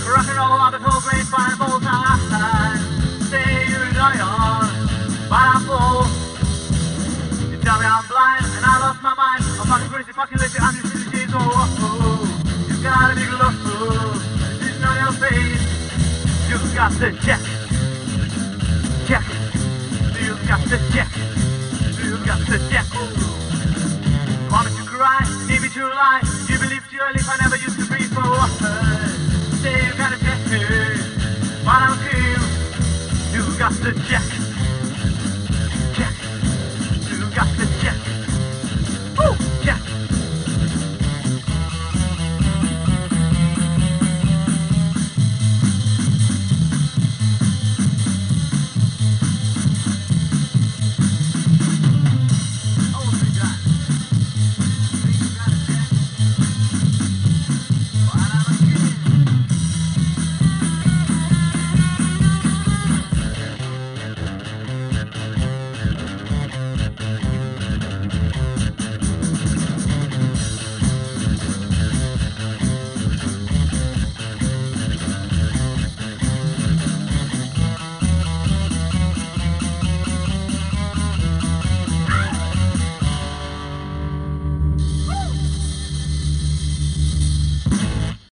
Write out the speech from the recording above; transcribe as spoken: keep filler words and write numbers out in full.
Rock and roll, I've told great fine balls time. Say you die on, but I'm full. You tell me I'm blind and I lost my mind. I'm fucking crazy, fucking lazy, I'm just in the shades. Oh, oh, oh. You got a big look, oh. It's on your face. You got the check. Check. You got the check. You got the check.